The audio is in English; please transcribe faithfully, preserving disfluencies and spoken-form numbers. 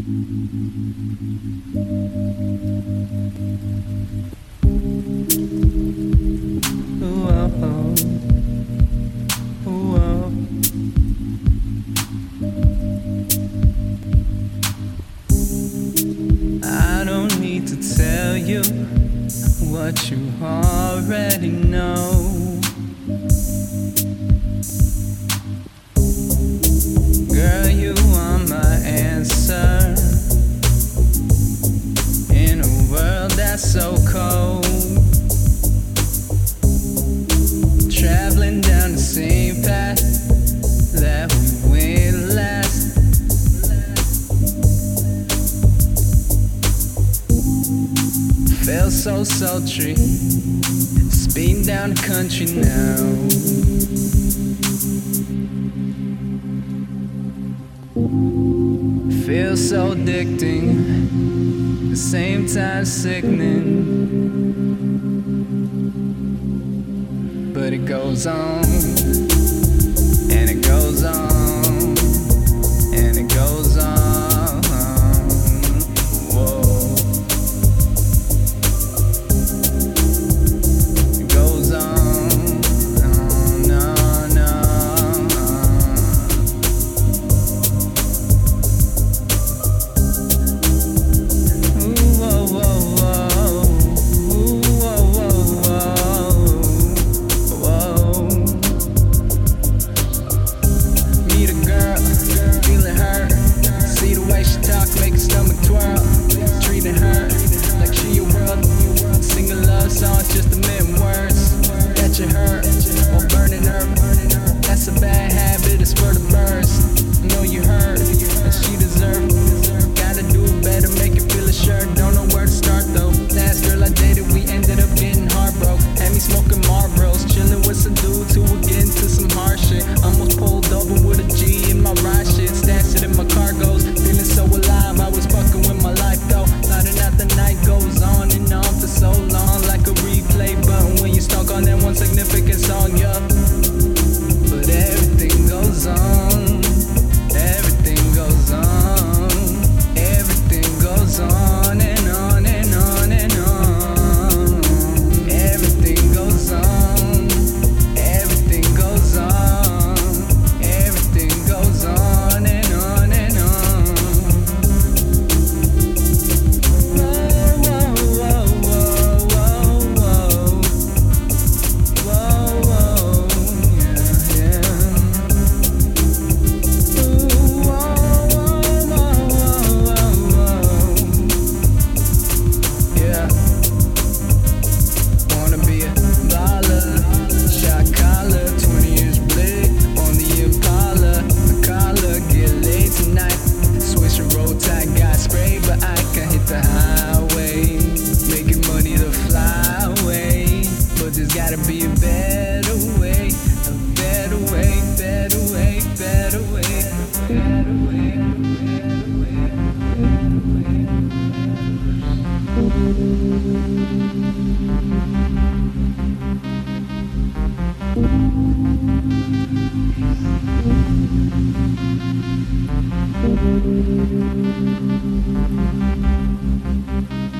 I don't need to tell you what you already know. Girl, you are my answer in a world that's so cold. Traveling down the same path that we went last. Felt so sultry, speeding down the country now. Feels so addicting, the same time sickening. But it goes on, and it goes on, and it goes on. Whoa. It goes on, oh, no, no. Ooh, whoa, whoa, whoa. Ooh, whoa, whoa, whoa. Meet a girl, feeling her. See the way she talk, make her stomach twirl. Treating her like she a world. Singing love songs, just a million words that you heard, or burning her. That's a bad habit, it's for the birds. I know you heard, and she deserved. Gotta do better, make it feel assured. Don't know where to start though. Last girl I dated, we ended up getting heartbroken. Had me smoking Marlboros, chilling with some dudes who were getting to some hard shit. Almost pulled over with a G in my ride shit. Stashed it in my cargoes, feeling so alive. I was fucking with my life though. Plotting out the night goes on and on for so long, like a replay button when you stuck on that one significant song, yeah. But everything goes on, everything goes on, everything goes on and on and on and on. Everything goes on, everything goes on, everything goes on and on and on. Whoa, whoa, whoa, whoa, whoa, whoa, whoa, yeah, yeah. Ooh, whoa, whoa, whoa, whoa, whoa, yeah. Wanna be a baller, shot collar, twenty inch blick on the Impala. A collar, get laid tonight. Switch and roll tight, got sprayed, but I can hit the highway. Making money to fly away, but there's gotta be a better way, a better way, better way, better way, better way, better way, better way.